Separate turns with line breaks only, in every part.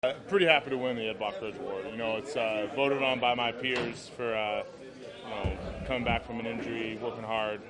Pretty happy to win the Ed Bachridge Award. It's voted on by my peers for coming back from an injury, working hard.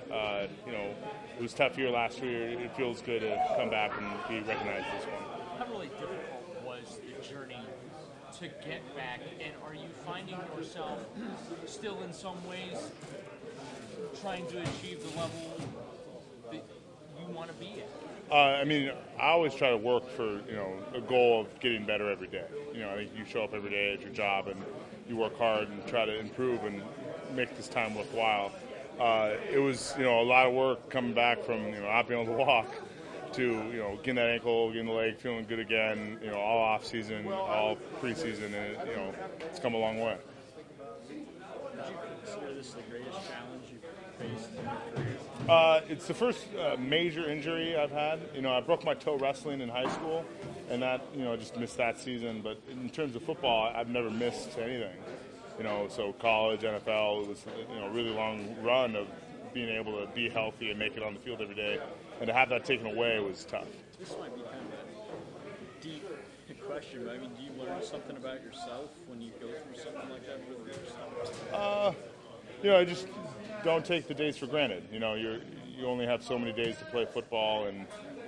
It was a tough year last year. It feels good to come back and be recognized this one.
How really difficult was the journey to get back, and are you finding yourself still in some ways trying to achieve the level that you want to be at?
I always try to work for, a goal of getting better every day. I think you show up every day at your job and you work hard and try to improve and make this time worthwhile. It was, a lot of work coming back from, not being able to walk to, getting that ankle, getting the leg, feeling good again, all off season, all preseason, and, it's come a long way.
Would you consider this the greatest challenge you've faced in your career?
It's the first major injury I've had. I broke my toe wrestling in high school, and that, just missed that season. But in terms of football, I've never missed anything. So college, NFL, it was, a really long run of being able to be healthy and make it on the field every day. And to have that taken away was tough.
This might be kind of a deep question, but do you learn something about yourself when you go through something like that with yourself?
I just don't take the days for granted. You only have so many days to play football, and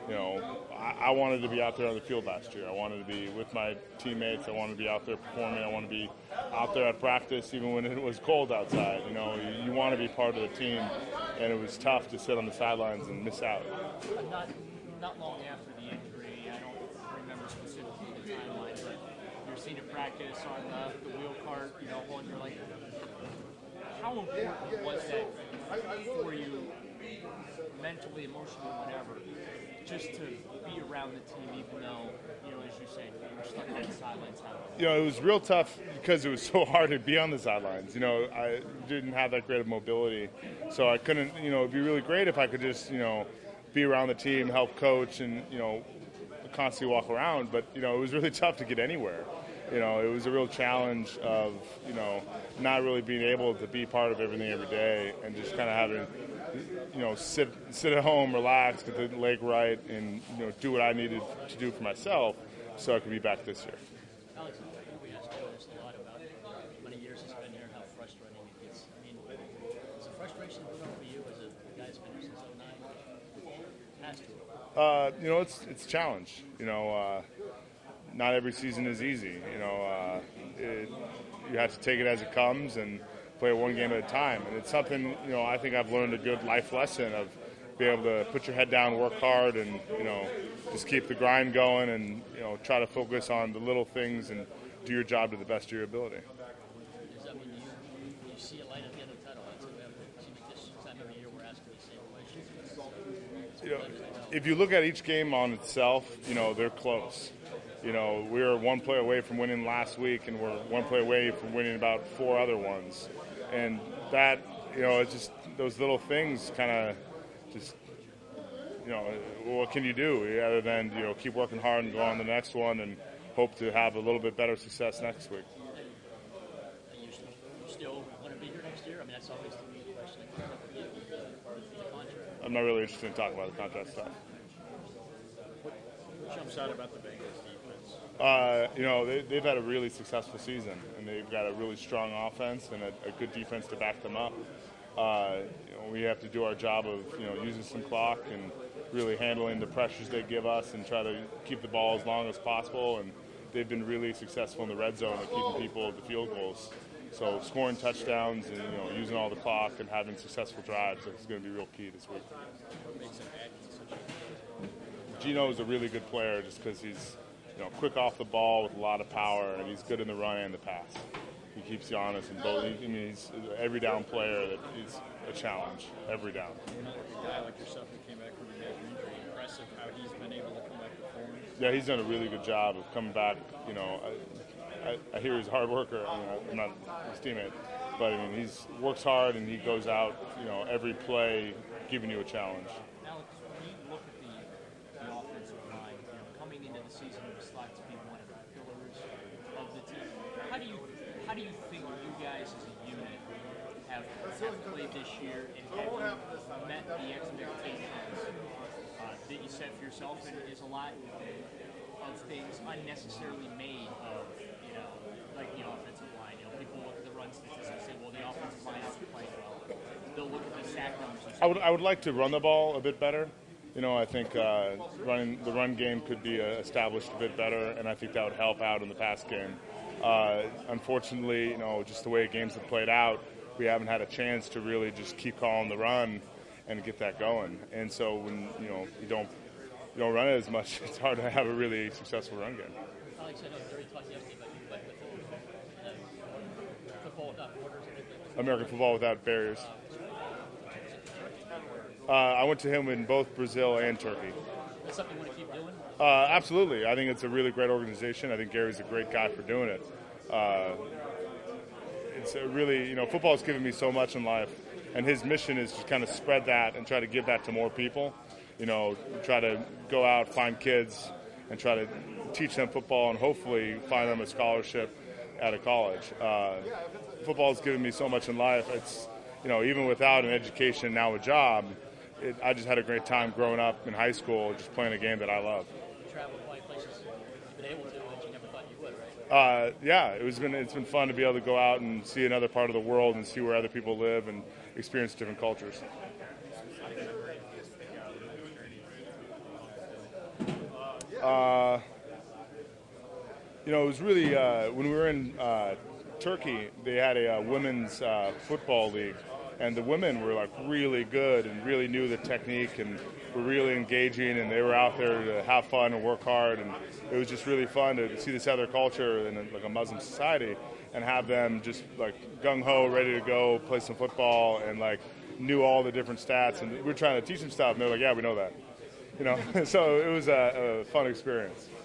I wanted to be out there on the field last year. I wanted to be with my teammates. I wanted to be out there performing. I wanted to be out there at practice, even when it was cold outside. You want to be part of the team, and it was tough to sit on the sidelines and miss out.
Not long after the injury, I don't remember specifically the timeline, but you're seen at practice on the wheel cart, holding your leg. How important was that for you, mentally, emotionally, whatever, just to be around the team, even though, as you say, you're stuck at the sidelines?
It was real tough because it was so hard to be on the sidelines. I didn't have that great of mobility, so I couldn't, it'd be really great if I could just, be around the team, help coach, and, constantly walk around. But, it was really tough to get anywhere. It was a real challenge of, not really being able to be part of everything every day and just kind of having, sit at home, relax, get the leg right, and, do what I needed to do for myself so I could be back this year.
Alex, we asked you this a lot about how many years it's been here, how frustrating it gets. Is the frustration built up for you as a guy that's been here since '09? Has to.
It's a challenge. Not every season is easy. You have to take it as it comes and play one game at a time. And it's something, I think I've learned a good life lesson of being able to put your head down, work hard, and, just keep the grind going and, try to focus on the little things and do your job to the best of your ability.
Does that mean you see a light at the end of the tunnel? It seems like this time of the year we're asking the same questions.
If you look at each game on itself, they're close. We were one play away from winning last week, and we're one play away from winning about 4 other ones. And that, it's just those little things kind of just, what can you do other than, keep working hard and go on the next one and hope to have a little bit better success next week.
You still want to be here next year? That's always the big question. The contract.
I'm not really interested in talking about the contract stuff.
What jumps out about the Bengals defense?
They've had a really successful season, and they've got a really strong offense and a good defense to back them up. We have to do our job of, using some clock and really handling the pressures they give us and try to keep the ball as long as possible. And they've been really successful in the red zone at keeping people at the field goals. So scoring touchdowns and, using all the clock and having successful drives is going to be real key this week.
What makes him such a
Geno is a really good player just because he's, quick off the ball with a lot of power, and he's good in the run and the pass. He keeps you honest in both. He's an every down player that is a challenge every down.
a guy like yourself who came back from a major injury? Impressive how he's been able to come back to form.
Yeah, he's done a really good job of coming back. I hear he's a hard worker. I'm not his teammate, but he works hard and he goes out, every play giving you a challenge.
Alex, when you look at the offensive line, coming into the season, it was thought to be one of the pillars of the team. How do you think you guys as a unit have played this year, and have you met the expectations that you set for yourself? And is a lot of things unnecessarily made of, like the offensive line. People look at the run statistics and say, well, the offensive line isn't playing well. They'll look at the sack numbers and say,
I would like to run the ball a bit better. I think running the run game could be established a bit better, and I think that would help out in the pass game. Unfortunately, just the way games have played out, we haven't had a chance to really just keep calling the run and get that going. And so when you don't run it as much, it's hard to have a really successful run game.
Alex, I know Gary talked yesterday about you playing with football without borders and everything.
American football without barriers. I went to him in both Brazil and Turkey.
That's something you want to keep doing?
Absolutely. I think it's a really great organization. I think Gary's a great guy for doing it. It's a really, football has given me so much in life, and his mission is to kind of spread that and try to give that to more people. Try to go out, find kids, and try to teach them football and hopefully find them a scholarship at a college. Football has given me so much in life. It's, even without an education, now a job, I just had a great time growing up in high school, just playing a game that I love.
You travel quite places you've been able to that you never thought you would, right?
Yeah, it's been fun to be able to go out and see another part of the world and see where other people live and experience different cultures. It was really when we were in Turkey, they had a women's football league. And the women were like really good and really knew the technique and were really engaging, and they were out there to have fun and work hard, and it was just really fun to see this other culture in like a Muslim society and have them just like gung-ho, ready to go, play some football, and like knew all the different stats, and we were trying to teach them stuff, and they're like, yeah, we know that. So it was a fun experience.